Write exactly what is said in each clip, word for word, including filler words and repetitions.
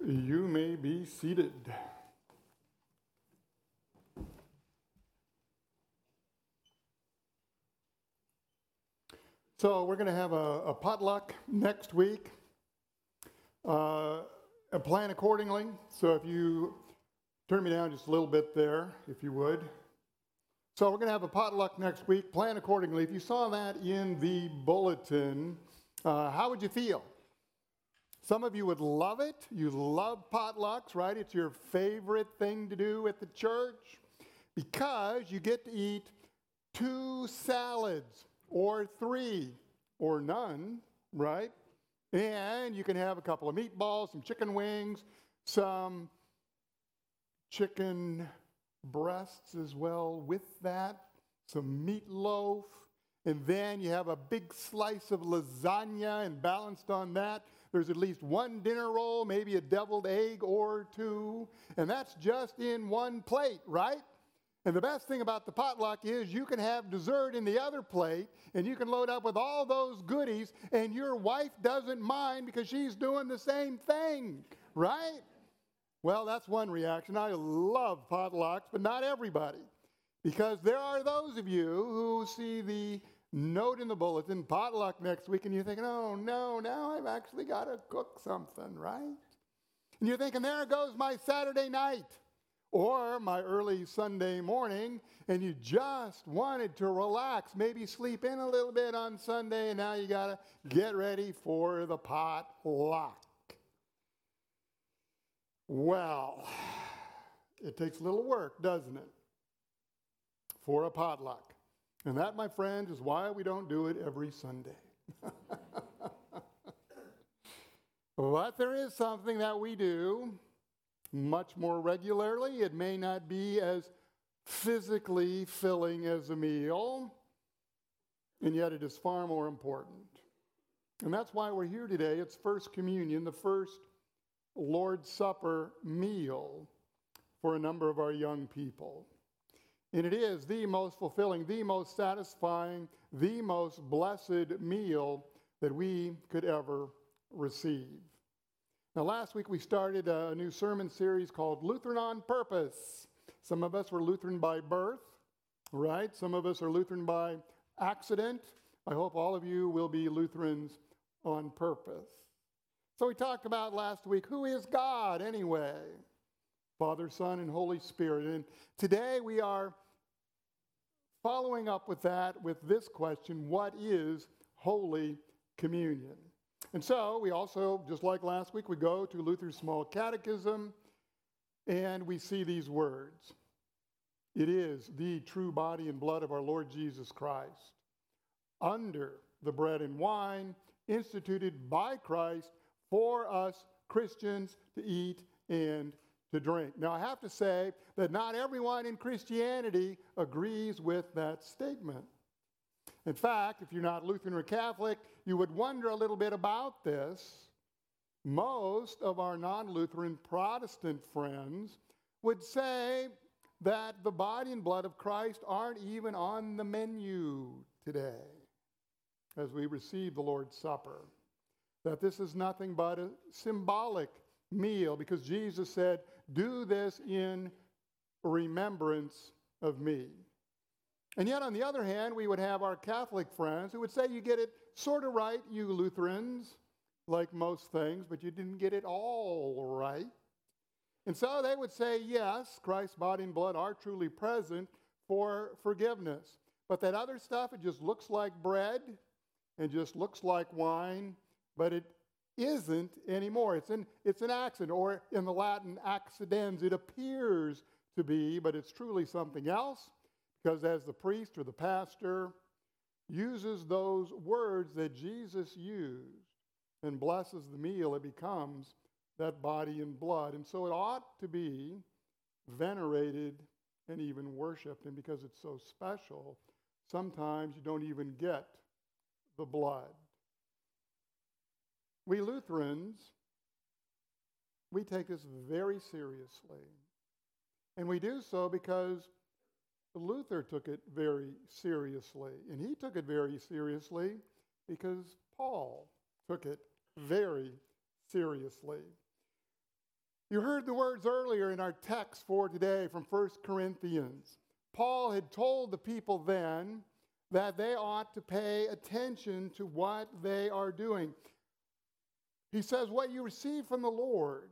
You may be seated. So we're going to have a, a potluck next week. Uh, and plan accordingly. So if you turn me down just a little bit there, if you would. So we're going to have a potluck next week. Plan accordingly. If you saw that in the bulletin, uh, how would you feel? Some of you would love it. You love potlucks, right? It's your favorite thing to do at the church because you get to eat two salads or three or none, right? And you can have a couple of meatballs, some chicken wings, some chicken breasts as well with that, some meatloaf, and then you have a big slice of lasagna, and balanced on that, there's at least one dinner roll, maybe a deviled egg or two, and that's just in one plate, right? And the best thing about the potluck is you can have dessert in the other plate, and you can load up with all those goodies, and your wife doesn't mind because she's doing the same thing, right? Well, that's one reaction. I love potlucks, but not everybody, because there are those of you who see the note in the bulletin, potluck next week, and you're thinking, oh, no, now I've actually got to cook something, right? And you're thinking, there goes my Saturday night. Or my early Sunday morning, and you just wanted to relax, maybe sleep in a little bit on Sunday, and now you got to get ready for the potluck. Well, it takes a little work, doesn't it, for a potluck? And that, my friends, is why we don't do it every Sunday. But there is something that we do much more regularly. It may not be as physically filling as a meal, and yet it is far more important. And that's why we're here today. It's First Communion, the first Lord's Supper meal for a number of our young people. And it is the most fulfilling, the most satisfying, the most blessed meal that we could ever receive. Now, last week we started a new sermon series called Lutheran on Purpose. Some of us were Lutheran by birth, right? Some of us are Lutheran by accident. I hope all of you will be Lutherans on purpose. So we talked about last week, who is God anyway? Father, Son, and Holy Spirit. And today we are following up with that with this question, what is Holy Communion? And so we also, just like last week, we go to Luther's Small Catechism, and we see these words. It is the true body and blood of our Lord Jesus Christ, under the bread and wine, instituted by Christ for us Christians to eat and to drink. Now, I have to say that not everyone in Christianity agrees with that statement. In fact, if you're not Lutheran or Catholic, you would wonder a little bit about this. Most of our non-Lutheran Protestant friends would say that the body and blood of Christ aren't even on the menu today as we receive the Lord's Supper. That this is nothing but a symbolic meal because Jesus said, do this in remembrance of me. And yet, on the other hand, we would have our Catholic friends who would say, you get it sort of right, you Lutherans, like most things, but you didn't get it all right. And so they would say, yes, Christ's body and blood are truly present for forgiveness. But that other stuff, it just looks like bread and just looks like wine, but it isn't anymore. It's an, it's an accident, or in the Latin, accidens. It appears to be, but it's truly something else. Because as the priest or the pastor uses those words that Jesus used and blesses the meal, it becomes that body and blood. And so it ought to be venerated and even worshiped. And because it's so special, sometimes you don't even get the blood. We Lutherans, we take this very seriously. And we do so because Luther took it very seriously, and he took it very seriously because Paul took it very seriously. You heard the words earlier in our text for today from First Corinthians. Paul had told the people then that they ought to pay attention to what they are doing. He says, what you receive from the Lord,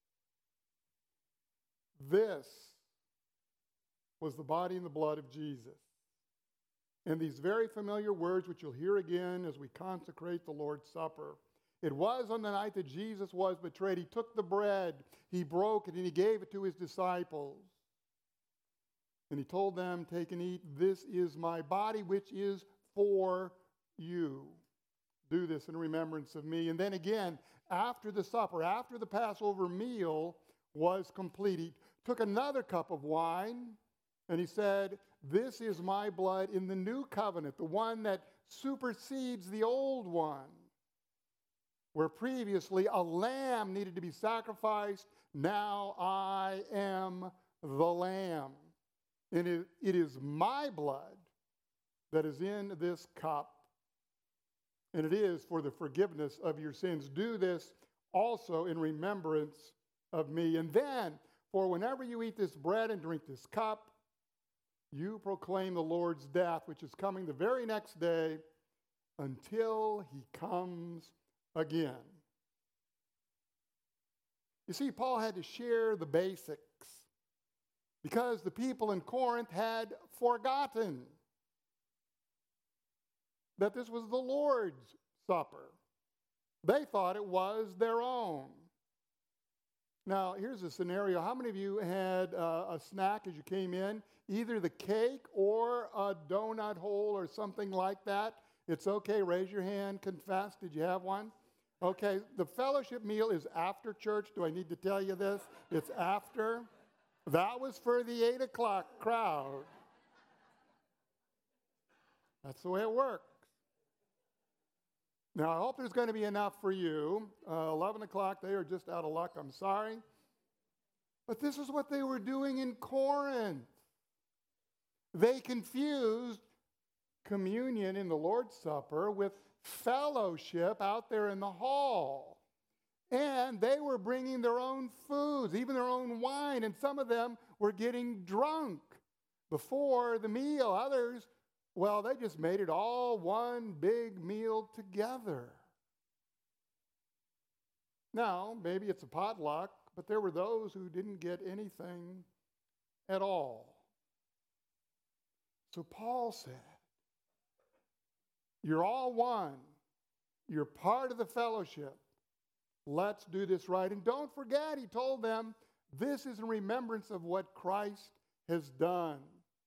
this was the body and the blood of Jesus. And these very familiar words, which you'll hear again as we consecrate the Lord's Supper. It was on the night that Jesus was betrayed. He took the bread, he broke it, and he gave it to his disciples. And he told them, take and eat. This is my body, which is for you. Do this in remembrance of me. And then again, after the supper, after the Passover meal was complete, he took another cup of wine, and he said, this is my blood in the new covenant, the one that supersedes the old one. Where previously a lamb needed to be sacrificed, now I am the lamb. And it, it is my blood that is in this cup. And it is for the forgiveness of your sins. Do this also in remembrance of me. And then, for whenever you eat this bread and drink this cup, you proclaim the Lord's death, which is coming the very next day, until he comes again. You see, Paul had to share the basics because the people in Corinth had forgotten that this was the Lord's Supper. They thought it was their own. Now, here's a scenario. How many of you had uh, a snack as you came in? Either the cake or a donut hole or something like that? It's okay. Raise your hand. Confess. Did you have one? Okay. The fellowship meal is after church. Do I need to tell you this? It's after. That was for the eight o'clock crowd. That's the way it works. Now, I hope there's going to be enough for you. Uh, eleven o'clock, they are just out of luck. I'm sorry. But this is what they were doing in Corinth. They confused communion in the Lord's Supper with fellowship out there in the hall. And they were bringing their own foods, even their own wine, and some of them were getting drunk before the meal. Others, well, they just made it all one big meal together. Now, maybe it's a potluck, but there were those who didn't get anything at all. So Paul said, you're all one. You're part of the fellowship. Let's do this right. And don't forget, he told them, this is in remembrance of what Christ has done.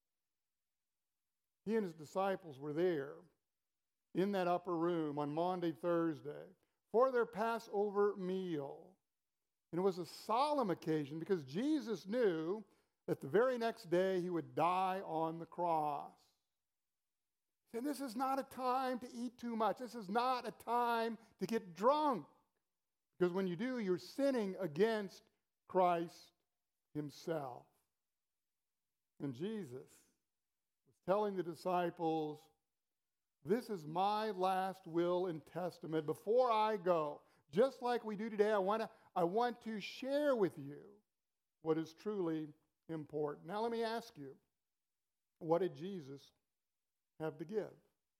He and his disciples were there in that upper room on Maundy Thursday for their Passover meal. And it was a solemn occasion because Jesus knew that the very next day he would die on the cross. And this is not a time to eat too much. This is not a time to get drunk. Because when you do, you're sinning against Christ himself. And Jesus was telling the disciples, this is my last will and testament. Before I go, just like we do today, I want to I want to share with you what is truly important. Now let me ask you, what did Jesus have to give?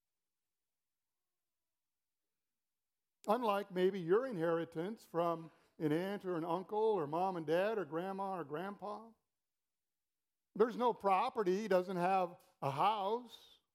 Unlike maybe your inheritance from an aunt or an uncle or mom and dad or grandma or grandpa. There's no property. He doesn't have a house.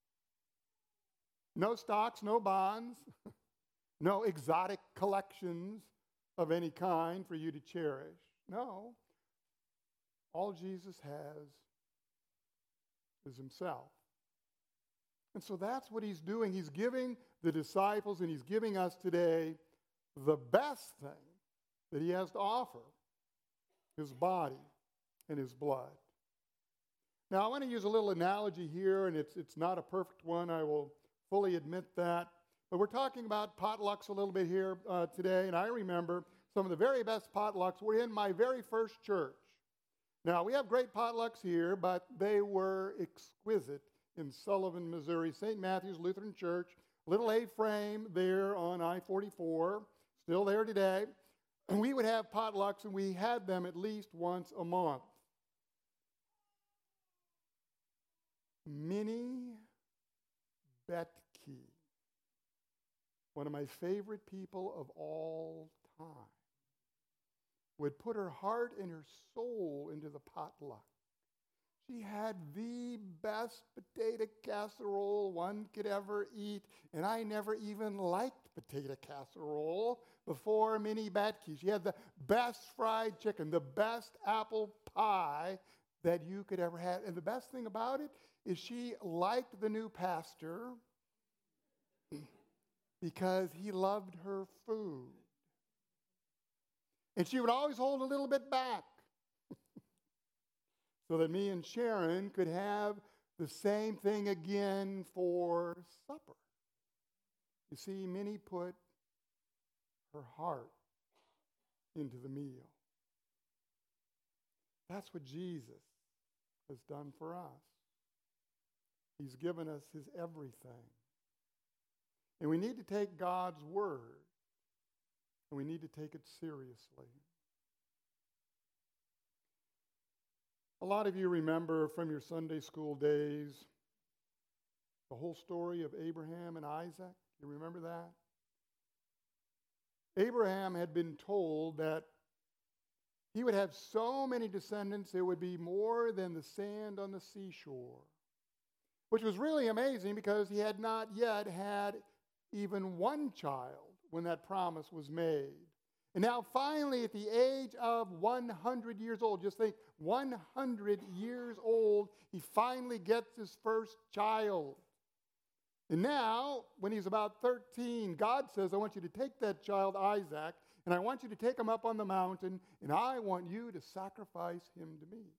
No stocks, no bonds. No exotic collections of any kind for you to cherish. No. All Jesus has is himself. And so that's what he's doing. He's giving the disciples and he's giving us today the best thing that he has to offer, his body and his blood. Now, I want to use a little analogy here, and it's, it's not a perfect one. I will fully admit that. But we're talking about potlucks a little bit here uh, today, and I remember some of the very best potlucks were in my very first church. Now, we have great potlucks here, but they were exquisite in Sullivan, Missouri. Saint Matthew's Lutheran Church, little A-frame there on I forty-four, still there today. And we would have potlucks, and we had them at least once a month. Minnie Betke, one of my favorite people of all time, would put her heart and her soul into the potluck. She had the best potato casserole one could ever eat, and I never even liked potato casserole before Minnie Betke. She had the best fried chicken, the best apple pie that you could ever have. And the best thing about it is she liked the new pastor because he loved her food. And she would always hold a little bit back so that me and Sharon could have the same thing again for supper. You see, Minnie put her heart into the meal. That's what Jesus has done for us. He's given us his everything. And we need to take God's word, and we need to take it seriously. A lot of you remember from your Sunday school days the whole story of Abraham and Isaac. You remember that? Abraham had been told that he would have so many descendants, there would be more than the sand on the seashore, which was really amazing because he had not yet had even one child when that promise was made. And now finally, at the age of one hundred years old, just think, one hundred years old, he finally gets his first child. And now, when he's about thirteen, God says, I want you to take that child, Isaac, and I want you to take him up on the mountain, and I want you to sacrifice him to me.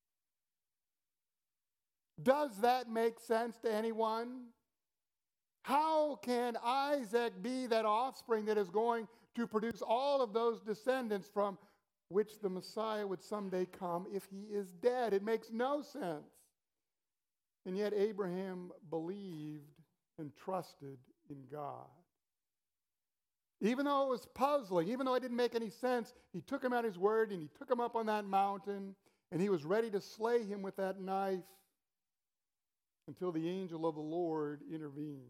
Does that make sense to anyone? How can Isaac be that offspring that is going to produce all of those descendants from which the Messiah would someday come if he is dead? It makes no sense. And yet Abraham believed and trusted in God. Even though it was puzzling, even though it didn't make any sense, he took him at his word and he took him up on that mountain and he was ready to slay him with that knife until the angel of the Lord intervened.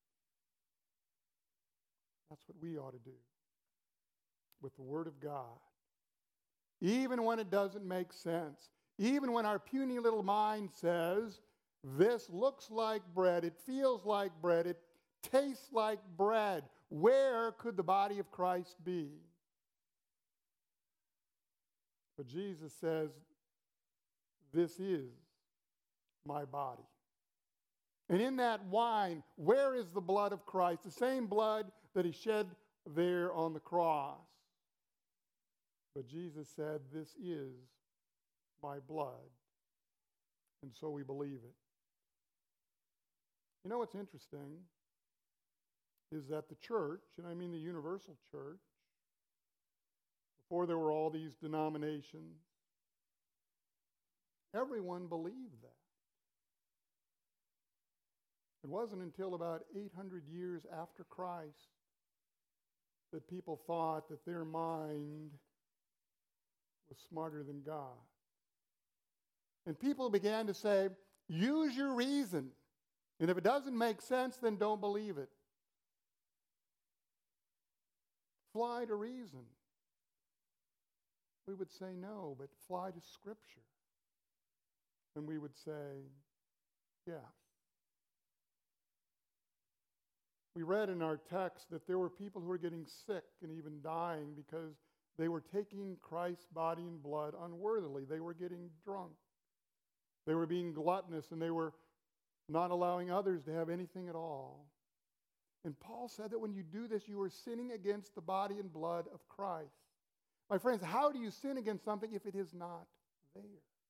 That's what we ought to do with the Word of God. Even when it doesn't make sense, even when our puny little mind says, this looks like bread, it feels like bread, it tastes like bread, where could the body of Christ be? But Jesus says, this is my body. And in that wine, where is the blood of Christ? The same blood that he shed there on the cross. But Jesus said, this is my blood. And so we believe it. You know what's interesting is that the church, and I mean the universal church, before there were all these denominations, everyone believed that. It wasn't until about eight hundred years after Christ that people thought that their mind was smarter than God. And people began to say, use your reason. And if it doesn't make sense, then don't believe it. Fly to reason. We would say no, but fly to Scripture. And we would say, yeah. We read in our text that there were people who were getting sick and even dying because they were taking Christ's body and blood unworthily. They were getting drunk. They were being gluttonous, and they were not allowing others to have anything at all. And Paul said that when you do this, you are sinning against the body and blood of Christ. My friends, how do you sin against something if it is not there?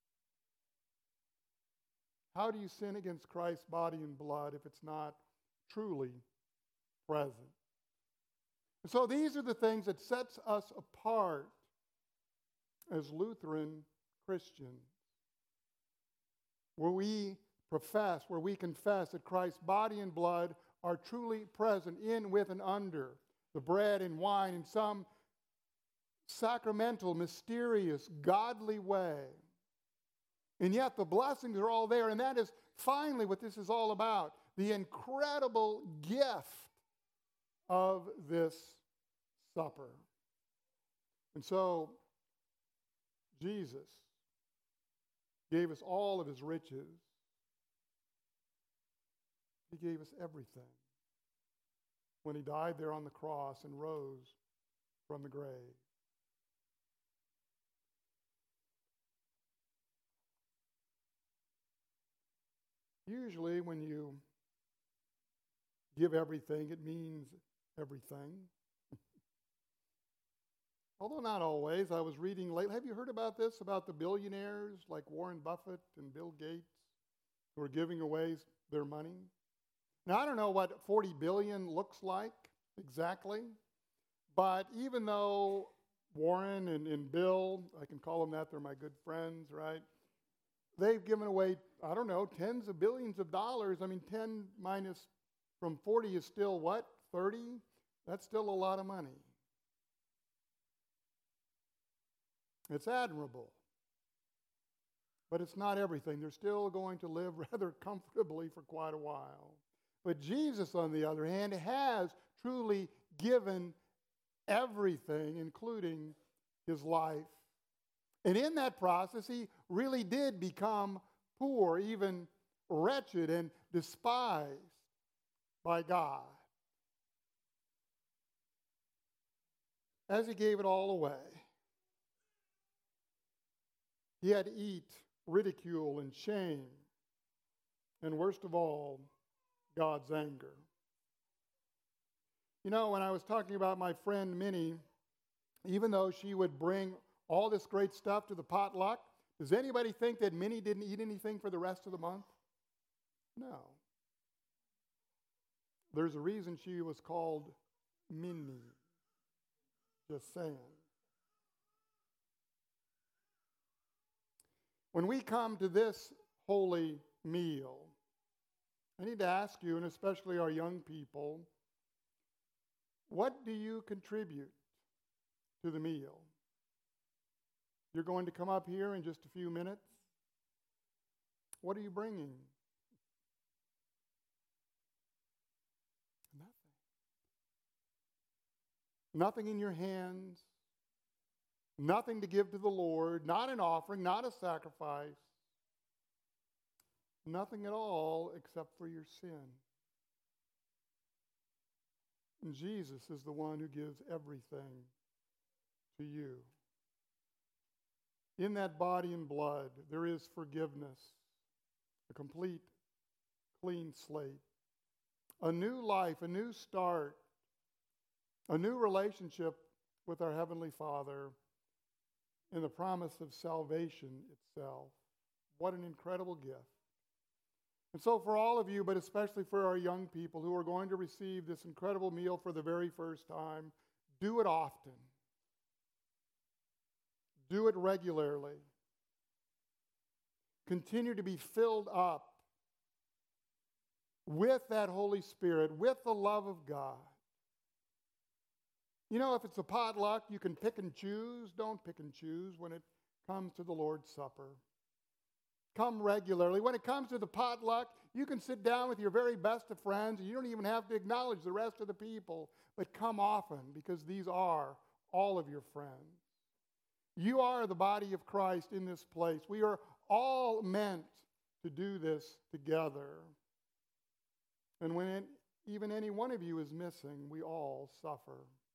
How do you sin against Christ's body and blood if it's not truly present? And so these are the things that sets us apart as Lutheran Christians, where we profess, where we confess that Christ's body and blood are truly present in, with, and under the bread and wine. And some sacramental, mysterious, godly way. And yet the blessings are all there, and that is finally what this is all about, the incredible gift of this supper. And so Jesus gave us all of his riches. He gave us everything when he died there on the cross and rose from the grave. Usually when you give everything, it means everything. Although not always. I was reading lately. Have you heard about this, about the billionaires like Warren Buffett and Bill Gates who are giving away their money? Now, I don't know what forty billion dollars looks like exactly, but even though Warren and, and Bill, I can call them that, they're my good friends, right? They've given away, I don't know, tens of billions of dollars. I mean, ten minus from forty is still what? thirty? That's still a lot of money. It's admirable. But it's not everything. They're still going to live rather comfortably for quite a while. But Jesus, on the other hand, has truly given everything, including his life. And in that process, he really did become poor, even wretched and despised by God, as he gave it all away. He had to eat ridicule and shame, and worst of all, God's anger. You know, when I was talking about my friend Minnie, even though she would bring all this great stuff to the potluck, does anybody think that Minnie didn't eat anything for the rest of the month? No. There's a reason she was called Minnie. Just saying. When we come to this holy meal, I need to ask you, and especially our young people, what do you contribute to the meal? You're going to come up here in just a few minutes. What are you bringing? Nothing. Nothing in your hands. Nothing to give to the Lord. Not an offering, not a sacrifice. Nothing at all except for your sin. And Jesus is the one who gives everything to you. In that body and blood, there is forgiveness, a complete, clean slate, a new life, a new start, a new relationship with our Heavenly Father, and the promise of salvation itself. What an incredible gift. And so for all of you, but especially for our young people who are going to receive this incredible meal for the very first time, do it often. Do it regularly. Continue to be filled up with that Holy Spirit, with the love of God. You know, if it's a potluck, you can pick and choose. Don't pick and choose when it comes to the Lord's Supper. Come regularly. When it comes to the potluck, you can sit down with your very best of friends, and you don't even have to acknowledge the rest of the people. But come often, because these are all of your friends. You are the body of Christ in this place. We are all meant to do this together. And when it, even any one of you is missing, we all suffer.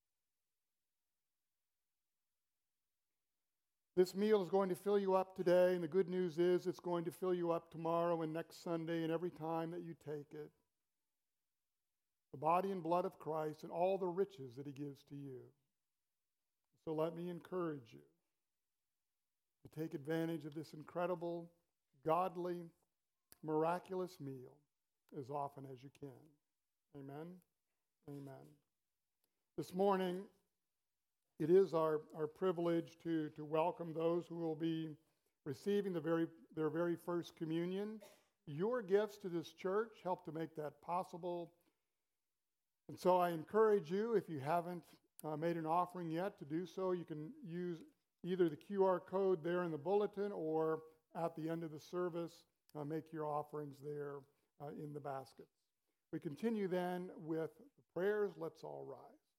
This meal is going to fill you up today, and the good news is it's going to fill you up tomorrow and next Sunday and every time that you take it. The body and blood of Christ and all the riches that he gives to you. So let me encourage you to take advantage of this incredible, godly, miraculous meal as often as you can. Amen? Amen. This morning, it is our, our privilege to, to welcome those who will be receiving the very, their very first communion. Your gifts to this church help to make that possible. And so I encourage you, if you haven't uh, made an offering yet, to do so, you can use either the Q R code there in the bulletin or at the end of the service, uh, make your offerings there uh, in the baskets. We continue then with the prayers. Let's all rise.